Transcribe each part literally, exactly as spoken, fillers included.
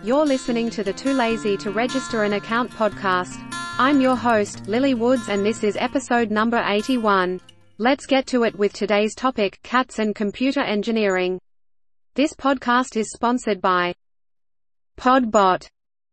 You're listening to the Too Lazy to Register an Account podcast. I'm your host, Lily Woods, and this is episode number eighty-one. Let's get to it with today's topic, cats and computer engineering. This podcast is sponsored by Podbot.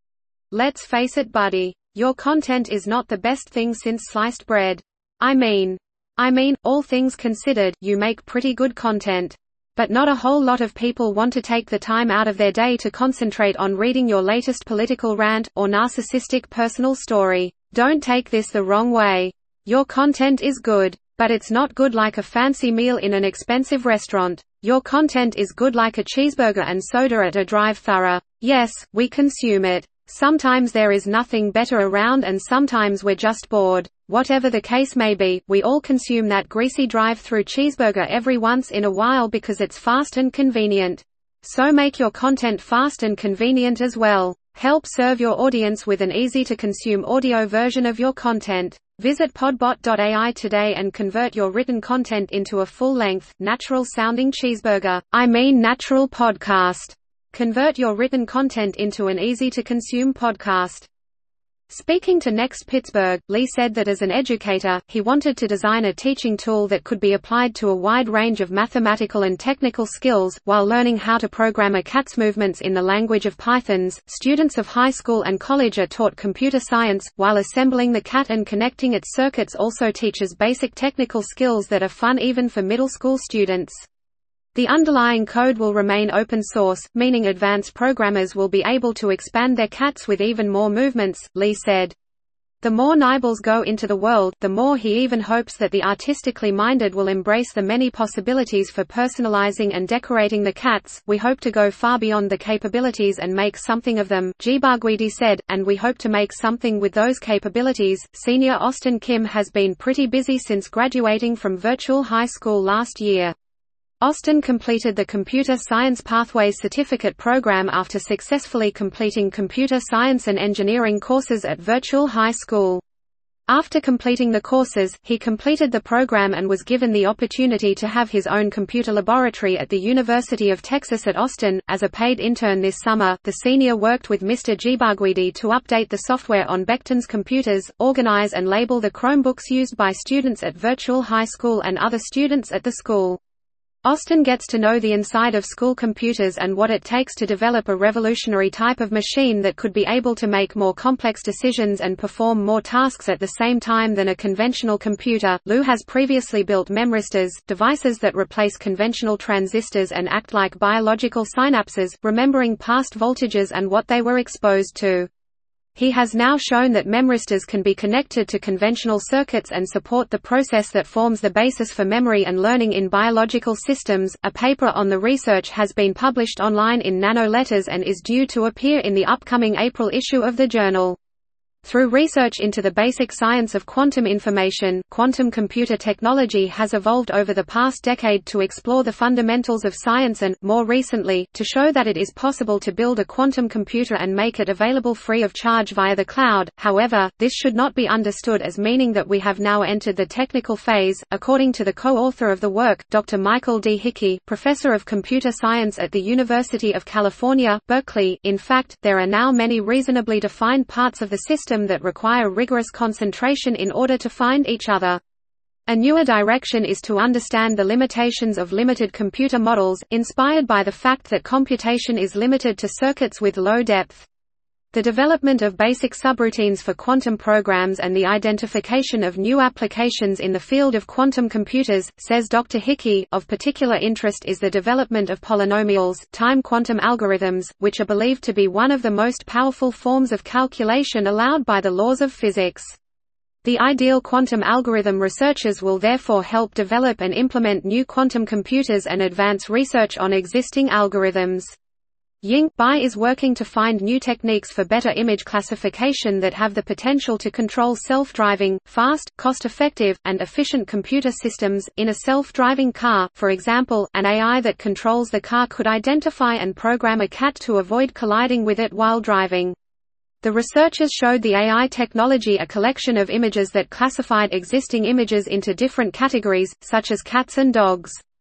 Let's face it, buddy. Your content is not the best thing since sliced bread. I mean, I mean, all things considered, you make pretty good content. But not a whole lot of people want to take the time out of their day to concentrate on reading your latest political rant, or narcissistic personal story. Don't take this the wrong way. Your content is good. But it's not good like a fancy meal in an expensive restaurant. Your content is good like a cheeseburger and soda at a drive-thru. Yes, we consume it. Sometimes there is nothing better around and sometimes we're just bored. Whatever the case may be, we all consume that greasy drive-thru cheeseburger every once in a while because it's fast and convenient. So make your content fast and convenient as well. Help serve your audience with an easy-to-consume audio version of your content. Visit podbot dot A I today and convert your written content into a full-length, natural-sounding cheeseburger, I mean natural podcast. Convert your written content into an easy-to-consume podcast. Speaking to Next Pittsburgh, Lee said that as an educator, he wanted to design a teaching tool that could be applied to a wide range of mathematical and technical skills. While learning how to program a cat's movements in the language of Pythons, students of high school and college are taught computer science, while assembling the cat and connecting its circuits also teaches basic technical skills that are fun even for middle school students. The underlying code will remain open source, meaning advanced programmers will be able to expand their cats with even more movements, Lee said. The more Nibbles go into the world, the more he even hopes that the artistically minded will embrace the many possibilities for personalizing and decorating the cats. We hope to go far beyond the capabilities and make something of them, Djibagwidi said, and we hope to make something with those capabilities. Senior Austin Kim has been pretty busy since graduating from Virtual High School last year. Austin completed the Computer Science Pathways Certificate program after successfully completing computer science and engineering courses at Virtual High School. After completing the courses, he completed the program and was given the opportunity to have his own computer laboratory at the University of Texas at Austin. As a paid intern this summer, the senior worked with Mister Djibagwidi to update the software on Beckton's computers, organize and label the Chromebooks used by students at Virtual High School and other students at the school. Austin gets to know the inside of school computers and what it takes to develop a revolutionary type of machine that could be able to make more complex decisions and perform more tasks at the same time than a conventional computer. Lou has previously built memristors, devices that replace conventional transistors and act like biological synapses, remembering past voltages and what they were exposed to. He has now shown that memristors can be connected to conventional circuits and support the process that forms the basis for memory and learning in biological systems. A paper on the research has been published online in Nano Letters and is due to appear in the upcoming April issue of the journal. Through research into the basic science of quantum information, quantum computer technology has evolved over the past decade to explore the fundamentals of science and, more recently, to show that it is possible to build a quantum computer and make it available free of charge via the cloud. However, this should not be understood as meaning that we have now entered the technical phase. According to the co-author of the work, Doctor Michael D. Hickey, professor of computer science at the University of California, Berkeley, in fact, there are now many reasonably defined parts of the system that require rigorous concentration in order to find each other. A newer direction is to understand the limitations of limited computer models, inspired by the fact that computation is limited to circuits with low depth. The development of basic subroutines for quantum programs and the identification of new applications in the field of quantum computers, says Doctor Hickey. Of particular interest is the development of polynomials, time quantum algorithms, which are believed to be one of the most powerful forms of calculation allowed by the laws of physics. The ideal quantum algorithm researchers will therefore help develop and implement new quantum computers and advance research on existing algorithms. Ying Bai is working to find new techniques for better image classification that have the potential to control self-driving, fast, cost-effective, and efficient computer systems. In a self-driving car, for example, an A I that controls the car could identify and program a cat to avoid colliding with it while driving. The researchers showed the A I technology a collection of images that classified existing images into different categories, such as cats and dogs.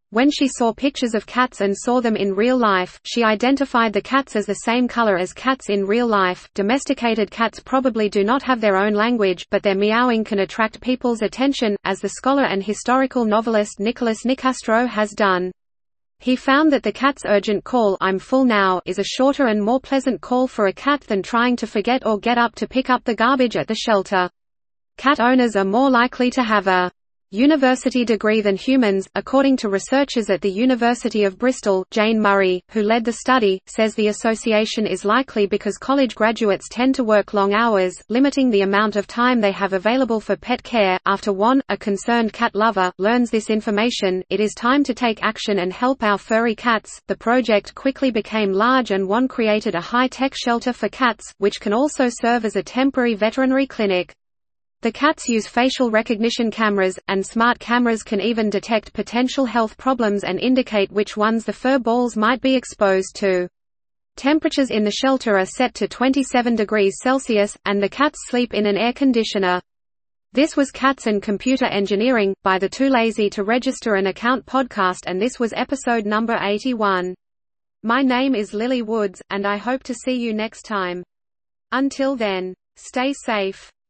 When she saw pictures of cats and saw them in real life, she identified the cats as the same color as cats in real life. Domesticated cats probably do not have their own language, but their meowing can attract people's attention, as the scholar and historical novelist Nicholas Nicastro has done. He found that the cat's urgent call, "I'm full now," is a shorter and more pleasant call for a cat than trying to forget or get up to pick up the garbage at the shelter. Cat owners are more likely to have a university degree than humans, according to researchers at the University of Bristol. Jane Murray, who led the study, says the association is likely because college graduates tend to work long hours, limiting the amount of time they have available for pet care. After one, a concerned cat lover, learns this information, it is time to take action and help our furry cats. The project quickly became large and one created a high-tech shelter for cats, which can also serve as a temporary veterinary clinic. The cats use facial recognition cameras, and smart cameras can even detect potential health problems and indicate which ones the fur balls might be exposed to. Temperatures in the shelter are set to twenty-seven degrees Celsius, and the cats sleep in an air conditioner. This was Cats and Computer Engineering, by the Too Lazy to Register an Account podcast, and this was episode number eighty-one. My name is Lily Woods, and I hope to see you next time. Until then, stay safe.